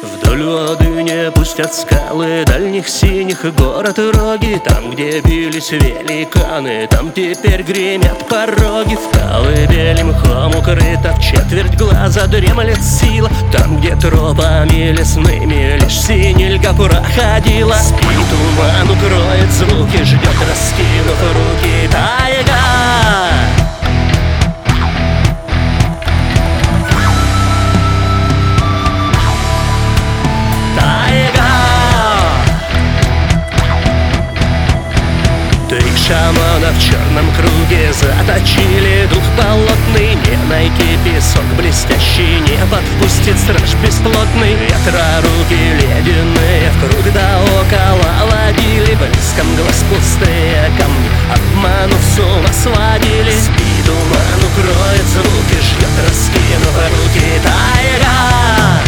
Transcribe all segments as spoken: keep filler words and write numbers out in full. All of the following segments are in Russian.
Вдоль воды не пустят скалы дальних синих город и роги. Там, где бились великаны, там теперь гремят пороги. В колыбели мхом укрыта, в четверть глаза дремлет сила. Там, где тропами лесными лишь синельга проходила. Спит туман, укроет звуки, ждет, раскинув руки, тайга. Шамана в черном круге заточили дух болотный. Не найти песок блестящий, не подпустит страж бесплотный. Ветра руки ледяные в круг да около водили. Близком глаз пустые камни, обманув с ума сводили. Спит туман, укроет звуки, ждет, раскинув руки, тайга.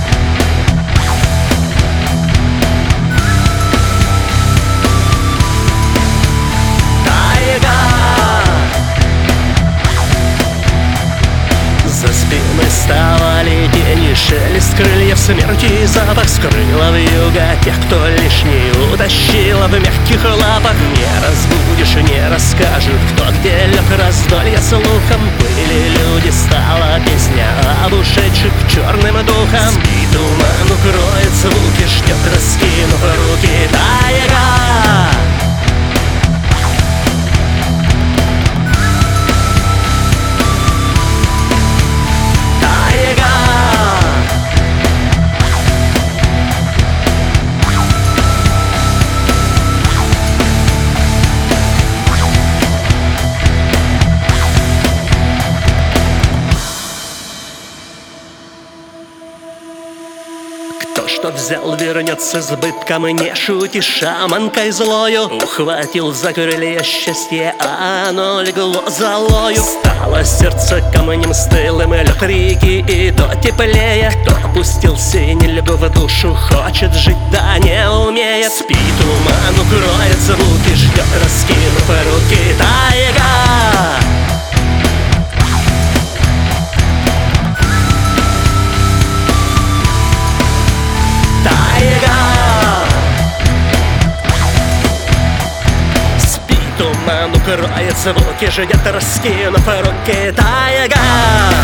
За спиной вставали тени, шелест крыльев, смерти и запах скрыла вьюга тех, кто лишний утащила в мягких лапах. Не разбудишь, не расскажут, кто где лег, раздолье слухом. Были люди, стала песня об ушедших к черным духам. Спит туман, укроет звуки, ждет, раскинув руки, тайга. Кто что взял, вернется с избытком, и не шути шаманкой злою. Ухватил за крылья счастье, а оно легло золою. Стало сердце камнем стылым, лед реки и то теплее. Кто опустил синельгу в душу, хочет жить, да не умеет. Спит туман, укроет звуки, ждет, раскинув руки, тайга. Спит туман, укроет звуки, ждет, раскинув руки, тайга.